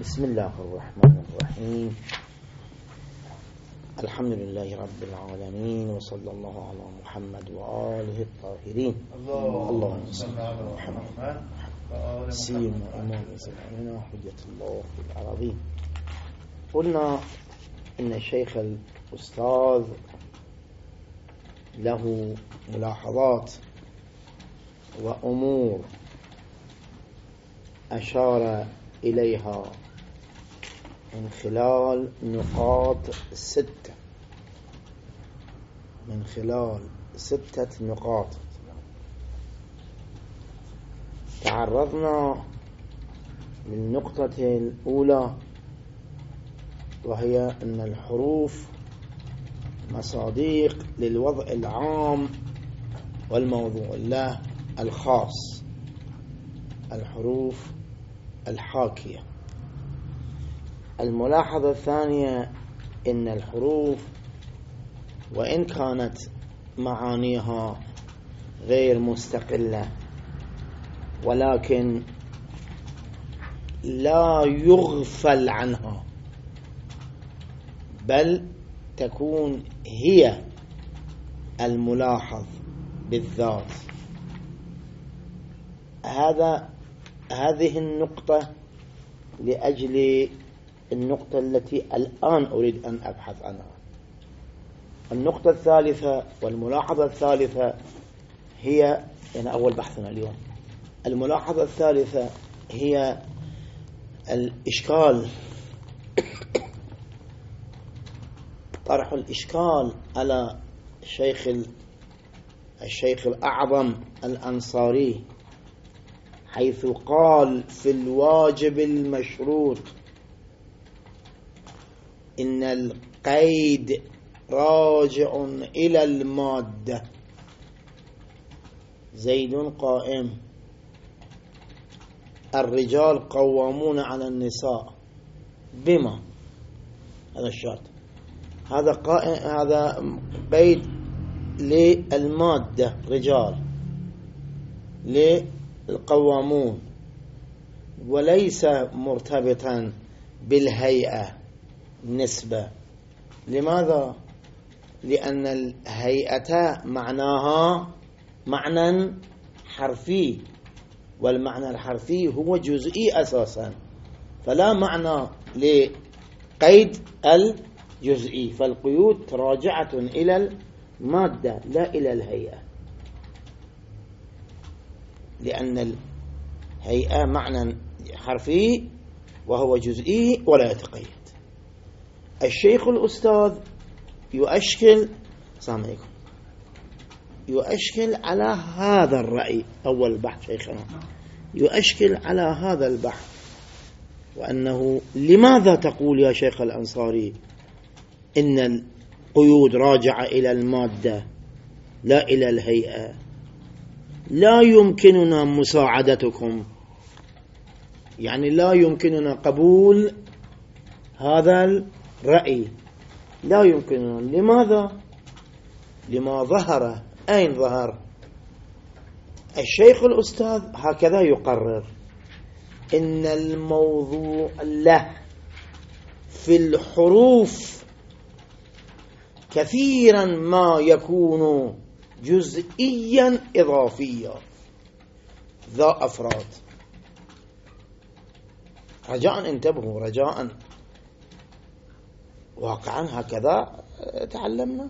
بسم الله الرحمن الرحيم. الحمد لله رب العالمين، وصلى الله على محمد وآله الطاهرين. اللهم صل على محمد سيما إمام زماننا حجة الله في العربين. قلنا إن الشيخ الأستاذ له ملاحظات وأمور أشار إليها من خلال نقاط ستة، من خلال 6 نقاط. تعرضنا للنقطة الأولى، وهي أن الحروف مصادق للوضع العام والموضوع له الخاص، الحروف الحاكية. الملاحظة الثانية إن الحروف وإن كانت معانيها غير مستقلة، ولكن لا يغفل عنها، بل تكون هي الملاحظ بالذات. هذه النقطة لأجل النقطة التي الآن أريد أن أبحث عنها. النقطة الثالثة والملاحظة الثالثة هي أول بحثنا اليوم. الملاحظة الثالثة هي الإشكال، طرح الإشكال على الشيخ الأعظم الأنصاري، حيث قال في الواجب المشروط إن القيد راجع إلى المادة. زيد قائم، الرجال قوامون على النساء، بما هذا الشرط، هذا قيد للمادة رجال للقوامون، وليس مرتبطا بالهيئة نسبة. لماذا؟ لأن الهيئة معناها معنى حرفي، والمعنى الحرفي هو جزئي أساسا، فلا معنى لقيد الجزئي، فالقيود راجعة إلى المادة لا إلى الهيئة، لأن الهيئة معنى حرفي وهو جزئي ولا يتقيد. الشيخ الأستاذ يؤشكل يؤشكل على هذا الرأي. أول بحث شيخنا يؤشكل على هذا البحث، وأنه لماذا تقول يا شيخ الأنصاري إن القيود راجعة إلى المادة لا إلى الهيئة؟ لا يمكننا مساعدتكم، يعني لا يمكننا قبول هذا الرأي، لا يمكننا. لماذا؟ لما ظهر. أين ظهر؟ الشيخ الأستاذ هكذا يقرر إن الموضوع له في الحروف كثيرا ما يكون جزئيا إضافيا ذا أفراد. رجاء انتبهوا، رجاء، واقعا هكذا تعلمنا.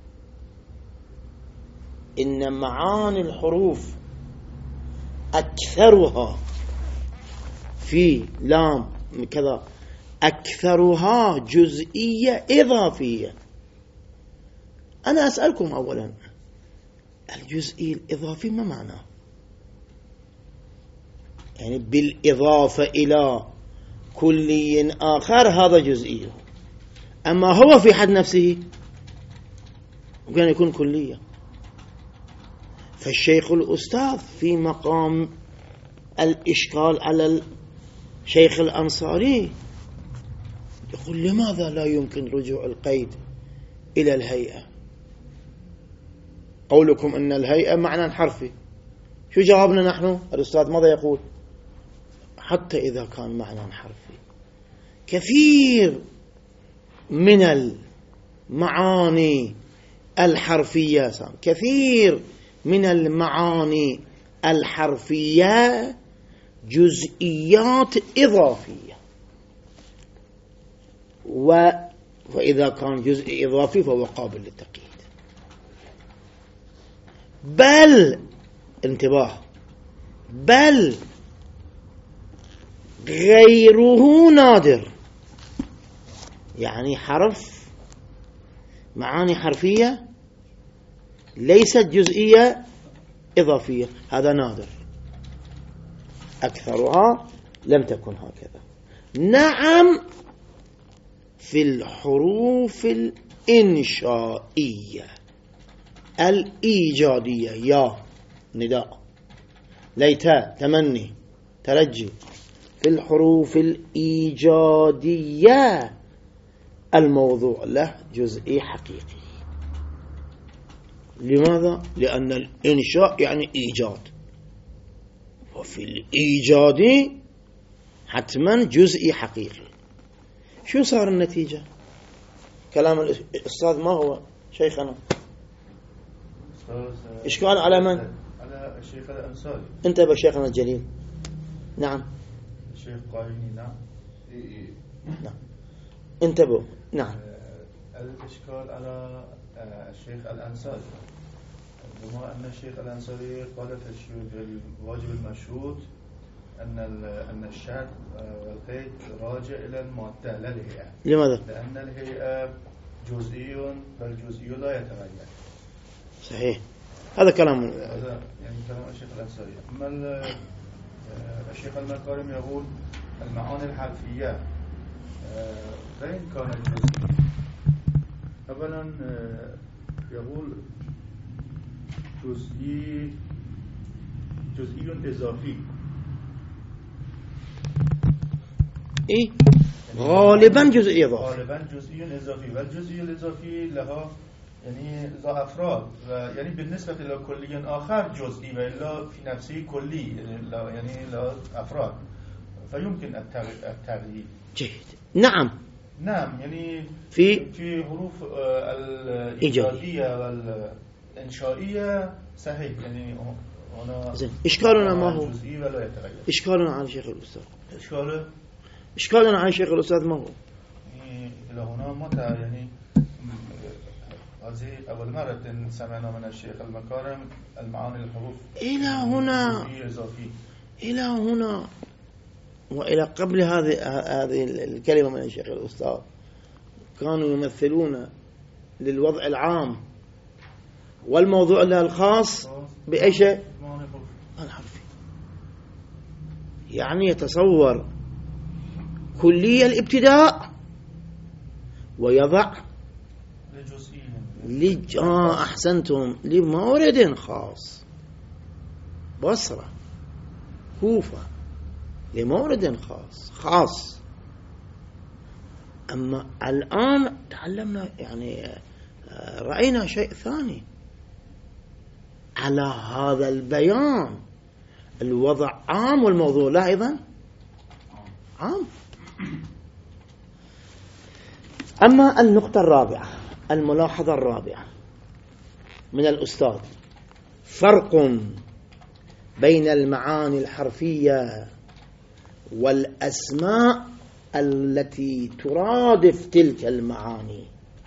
إن معاني الحروف أكثرها في لام كذا، أكثرها جزئية إضافية. أنا أسألكم أولا، الجزئي الإضافي ما معناه؟ يعني بالإضافة إلى كلي آخر هذا جزئي، أما هو في حد نفسه ممكن يكون كلية. فالشيخ الأستاذ في مقام الإشكال على الشيخ الأنصاري يقول لماذا لا يمكن رجوع القيد إلى الهيئة؟ قولكم أن الهيئة معنى حرفي، شو جوابنا نحن؟ الأستاذ ماذا يقول؟ حتى إذا كان معنى حرفي كثير من المعاني الحرفية، كثير من المعاني الحرفية جزئيات إضافية، وإذا كان جزء إضافي فهو قابل للتقييد. بل انتباه، بل غيره نادر، يعني حرف معاني حرفية ليست جزئية إضافية، هذا نادر، أكثرها لم تكن هكذا. نعم في الحروف الإنشائية الإيجادية، يا نداء، ليت، تمني، ترجي، في الحروف الإيجادية الموضوع له جزئي حقيقي. لماذا؟ لأن الإنشاء يعني إيجاد، وفي الإيجاد حتما جزئي حقيقي. شو صار النتيجة؟ كلام الأستاذ ما هو شيخنا؟ إشكال على من؟ على الشيخ الأنصاري. انتبه شيخنا الجليل. نعم الشيخ قايني. نعم نعم انتبه. نعم الإشكال على الشيخ الأنصاري، بما أن الشيخ الأنصاري قال في الواجب المشروط أن الشرط والقيد راجع إلى المادة لا الهيئة. لماذا؟ لأن الهيئة جزئي، والجزئي لا يتغير. صحيح، هذا كلام، هذا يعني كلام الشيخ الأنصاري. أما الشيخ المكارم يقول المعاني الحرفية فإن كانت جزئية، أولا يقول جزئي إضافي. إيه؟ غالبا جزئي إضافي. غالبا جزئي إضافي، والجزئي الإضافي لها يعني ذا أفراد، يعني بالنسبة إلى كلي آخر جزئي وإلا في نفسه كلي، يعني لا أفراد، فيمكن التغيير. جيد. نعم يعني في حروف الإيجادية والإنشائية صحيح، يعني هنا إشكالنا ما هو؟ جزئي ولا يتغير. إشكالنا على شيخ الأستاذ، إشكالنا على شيخ الأستاذ ما هو؟ يعني إلى هنا متى يعني هذه أول مرة سمعنا من الشيخ المكارم المعاني الحروف إلى هنا، إلى هنا وإلى قبل هذه الكلمة من الشيخ الأستاذ كانوا يمثلون للوضع العام والموضوع له الخاص بأي شيء؟ الحرفي. يعني يتصور كلية الابتداء ويضع أحسنتم لمورد خاص، بصرة، كوفة، لمورد خاص. أما الآن تعلمنا، يعني رأينا شيء ثاني على هذا البيان. الوضع عام والموضوع لا أيضا عام. أما النقطة الرابعة، الملاحظة الرابعة من الأستاذ، فرق بين المعاني الحرفية والأسماء التي ترادف تلك المعاني.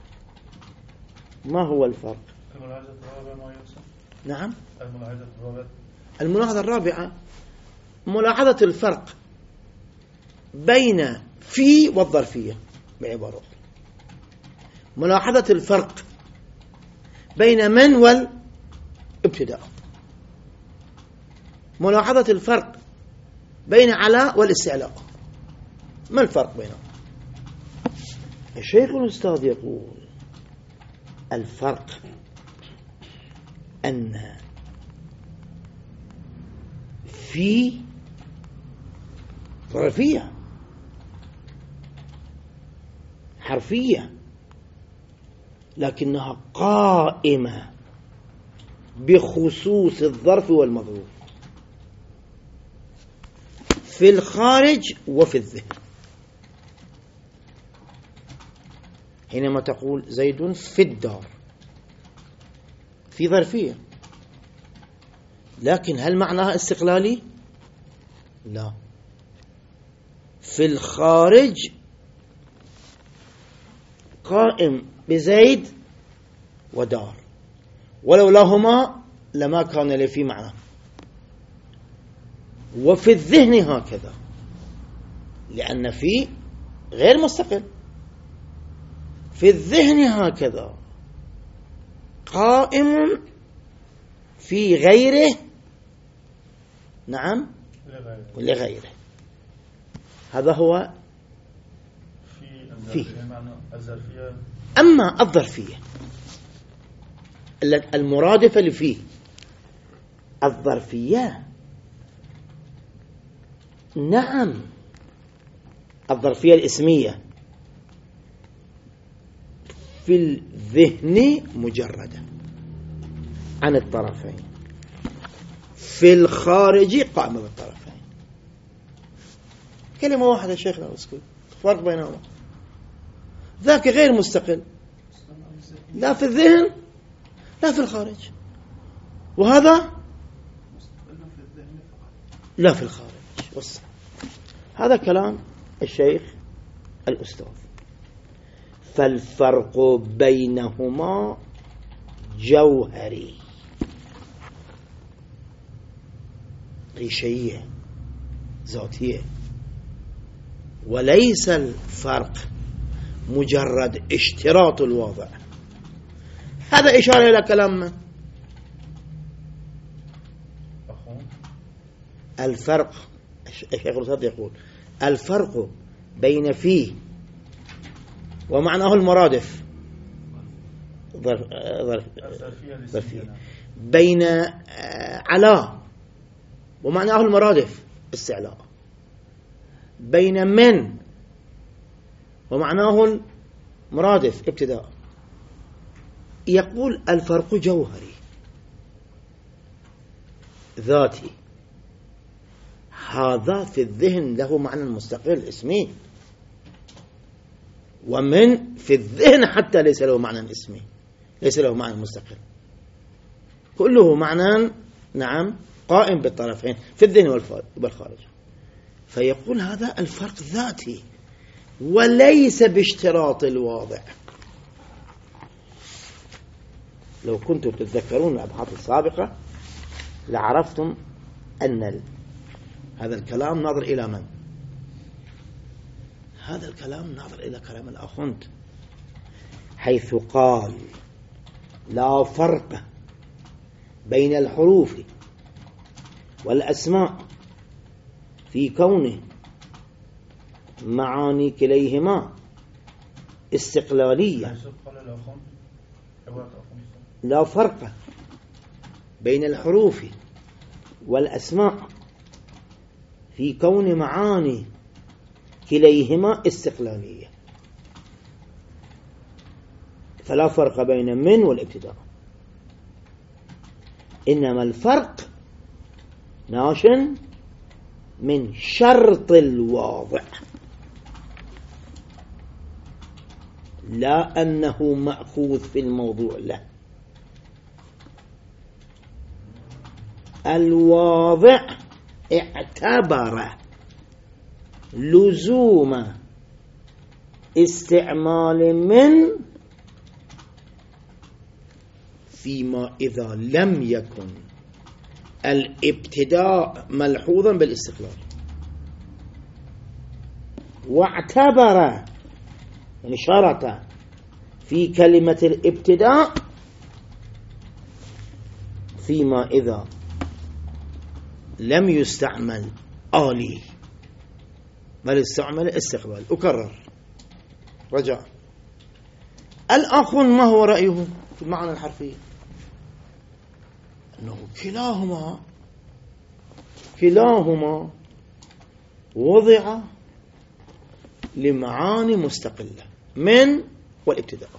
ما هو الفرق؟ الملاحظة الرابعة ما يقصد؟ نعم، الملاحظة الرابعة ملاحظة الفرق بين في والظرفية، بعبارة أخرى ملاحظة الفرق بين من والابتداء، ملاحظة الفرق بين على والاستعلاء. ما الفرق بينهم؟ الشيخ الأستاذ يقول الفرق أن في ظرفية حرفية لكنها قائمة بخصوص الظرف والمظروف في الخارج وفي الذهن. حينما تقول زيد في الدار في ظرفية، لكن هل معناها استقلالي؟ لا. في الخارج قائم بزيد ودار، ولولاهما لما كان لي في معنى. وفي الذهن هكذا، لأن في غير مستقل. في الذهن هكذا قائم في غيره، نعم، لغيره. هذا هو فيه. أما الظرفية المرادفة لفيه، الظرفية نعم، الظرفية الاسمية في الذهن مجردة عن الطرفين، في الخارج قائمة بالطرفين. كلمة واحدة شيخنا اسكت، فرق بينهما. ذاك غير مستقل لا في الذهن لا في الخارج، وهذا لا في الخارج. بص، هذا كلام الشيخ الأستاذ. فالفرق بينهما جوهري، ريشية ذاتية، وليس الفرق مجرد اشتراط الواضع. هذا إشارة إلى كلامنا. الفرق، الشيخ الأستاذ يقول الفرق بين فيه ومعناه المرادف ظرفية، بين على ومعناه المرادف استعلاء، بين من ومعناه المرادف ابتداء. يقول الفرق جوهري ذاتي، هذا في الذهن له معنى مستقل اسمي، ومن في الذهن حتى ليس له معنى اسمي، ليس له معنى مستقل، كله معنى نعم قائم بالطرفين في الذهن والخارج. فيقول هذا الفرق ذاتي وليس باشتراط الواضع. لو كنتم تتذكرون الأبحاث السابقة لعرفتم أن هذا الكلام ناظر إلى من؟ هذا الكلام ناظر إلى كلام الآخوند، حيث قال لا فرق بين الحروف والأسماء في كونه معاني كليهما استقلالية. لا فرق بين الحروف والأسماء في كون معاني كليهما استقلالية، فلا فرق بين من والابتداء، إنما الفرق ناش من شرط الواضع، لا أنه مأخوذ في الموضوع. لا، الواضع اعتبر لزوم استعمال من فيما إذا لم يكن الابتداء ملحوظا بالاستقلال، واعتبر يعني شرط في كلمة الابتداء فيما إذا لم يستعمل آلي بل استعمل استقبال. أكرر رجع. الآخر ما هو رأيه في المعنى الحرفي؟ أنه كلاهما وضع لمعاني مستقلة من والابتداء.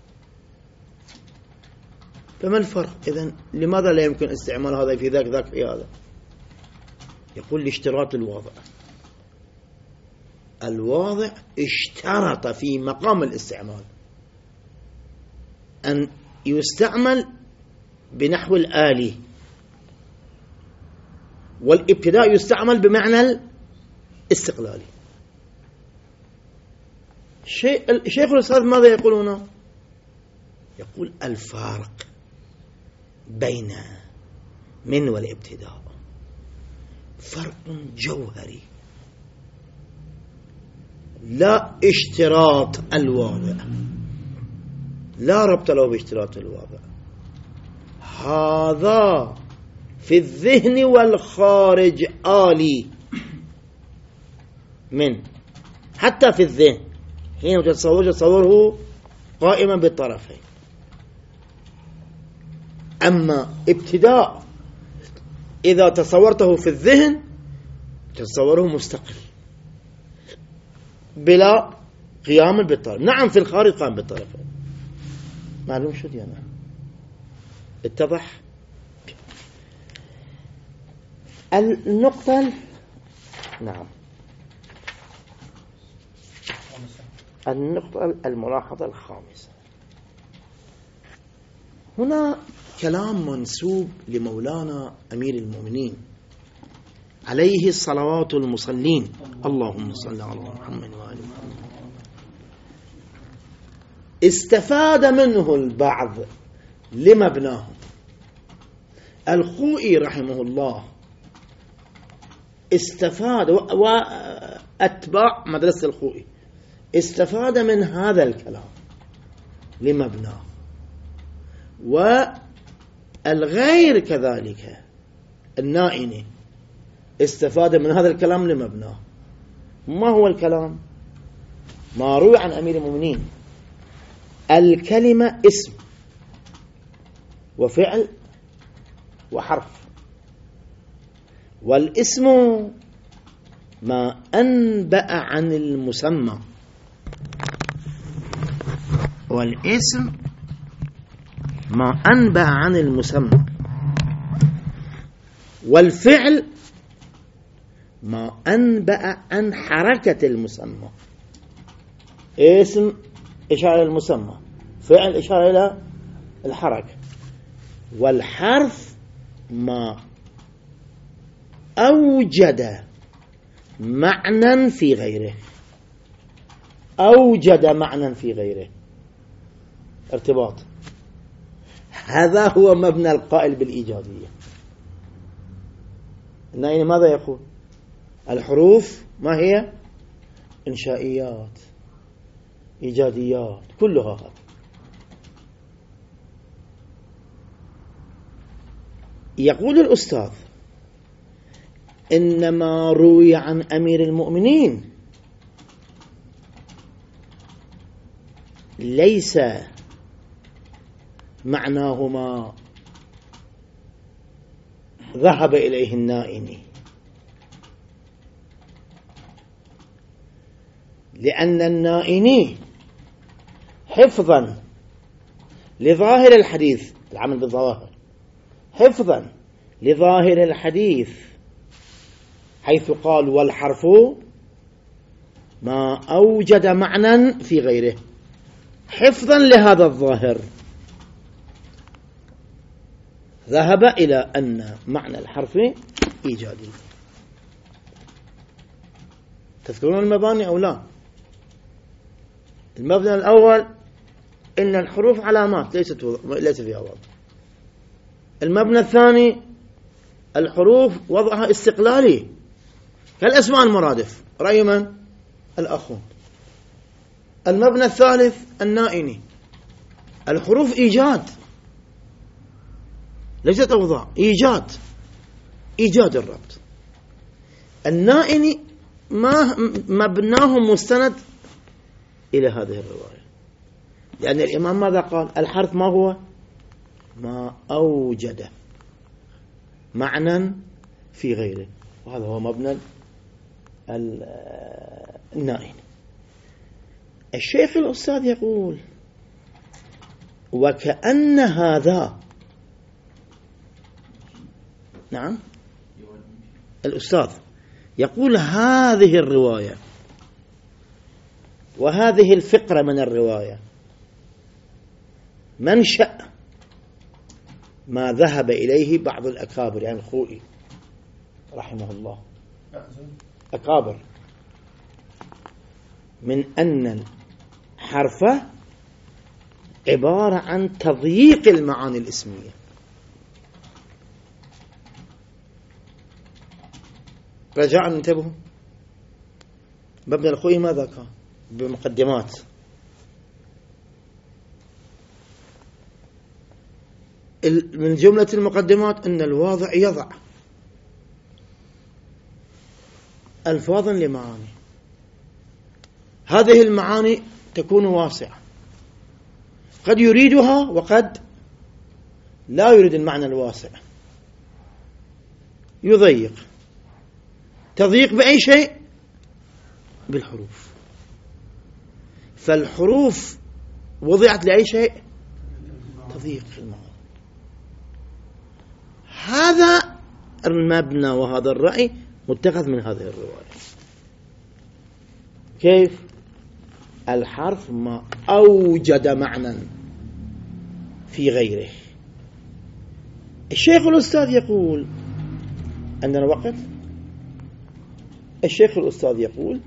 فما الفرق إذن؟ لماذا لا يمكن استعمال هذا في ذاك في هذا؟ يقول لاشتراط الواضع. الواضع اشترط في مقام الاستعمال أن يستعمل بنحو الآلي، والابتداء يستعمل بمعنى الاستقلالي. شيخ الأستاذ ماذا يقول هنا؟ يقول الفارق بين من والابتداء فرق جوهري، لا اشتراط الواضع، لا ربط له باشتراط الواضع. هذا في الذهن والخارج آلي من، حتى في الذهن حين تصوره قائما بالطرفين. أما ابتداء إذا تصورته في الذهن تصوره مستقل بلا قيام بالطرف. نعم في الخارج قام بالطرفين، معلوم شو دي أنا اتضح. النقطة نعم النقطة الملاحظة الخامسة، هنا كلام منسوب لمولانا أمير المؤمنين عليه الصلوات المصلين، اللهم صل على محمد وآل محمد. استفاد منه البعض لمبناه. الخوئي رحمه الله استفاد، وأتباع مدرسة الخوئي استفاد من هذا الكلام لمبناه، والغير كذلك النائني استفاد من هذا الكلام لمبناه. ما هو الكلام؟ ما روي عن أمير المؤمنين: الكلمة اسم وفعل وحرف، والاسم ما أنبأ عن المسمى، والاسم ما أنبأ عن المسمى، والفعل ما أنبأ عن حركة المسمى. اسم إشارة إلى المسمى، فعل إشارة إلى الحركة، والحرف ما أوجد معنى في غيره، أوجد معنى في غيره، ارتباط. هذا هو مبنى القائل بالإيجادية. النائي ماذا يقول؟ الحروف ما هي؟ إنشائيات، إيجاديات، كلها هذا. يقول الأستاذ: إنما روي عن أمير المؤمنين ليس معناه ما ذهب إليه النائني، لأن النائني حفظا لظاهر الحديث، العمل بالظواهر، حفظا لظاهر الحديث حيث قال والحرف ما أوجد معنى في غيره، حفظا لهذا الظاهر ذهب إلى أن معنى الحرف إيجادي. تذكرون المباني أو لا؟ المبنى الأول إن الحروف علامات ليس فيها وضع. المبنى الثاني الحروف وضعها استقلالي كالأسماء المرادف، رأي من؟ الأخون. المبنى الثالث النائني، الحروف إيجاد ليست أوضاع، إيجاد الربط. النائني ما مبناه مستند إلى هذه الرواية، لأن الإمام ماذا قال؟ الحرف ما هو؟ ما أوجد معنى في غيره، وهذا هو مبنى النائني. الشيخ الأستاذ يقول: وكأن هذا، نعم الأستاذ يقول هذه الرواية وهذه الفقرة من الرواية منشأ ما ذهب إليه بعض الأكابر، يعني الخوئي رحمه الله، أكابر، من أن الحرف عبارة عن تضييق المعاني الاسمية. رجاء انتبهوا، مبنى الخوئي ماذا كان؟ بمقدمات. من جملة المقدمات أن الواضع يضع ألفاظا لمعاني، هذه المعاني تكون واسعة، قد يريدها وقد لا يريد المعنى الواسع، يضيق. تضييق بأي شيء؟ بالحروف. فالحروف وضعت لأي شيء؟ تضييق المعنى. هذا المبنى وهذا الرأي متخذ من هذه الرواية. كيف؟ الحرف ما أوجد معنى في غيره. الشيخ الأستاذ يقول، عندنا وقت؟ الشيخ الأستاذ يقول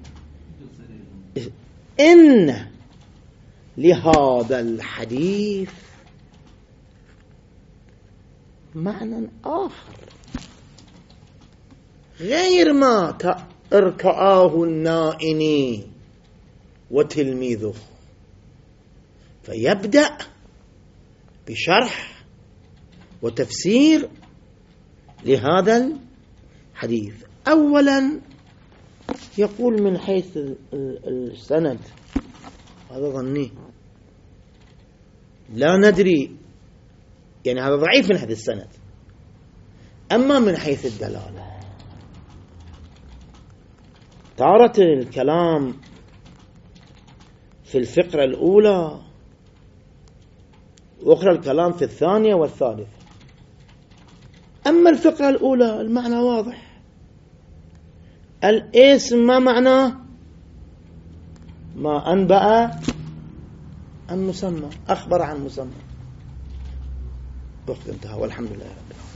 إن لهذا الحديث معنى آخر غير ما ارتآه النائني وتلميذه، فيبدأ بشرح وتفسير لهذا الحديث. أولا يقول من حيث السند، هذا ظني لا ندري، يعني هذا ضعيف من حيث السند. أما من حيث الدلالة، تارة الكلام في الفقرة الأولى، وأخرى الكلام في الثانية والثالثة. أما الفقرة الأولى المعنى واضح، الاسم ما معناه؟ ما أنبأ عن مسمى، أخبر عن مسمى. وقت انتهى، والحمد لله رب العالمين.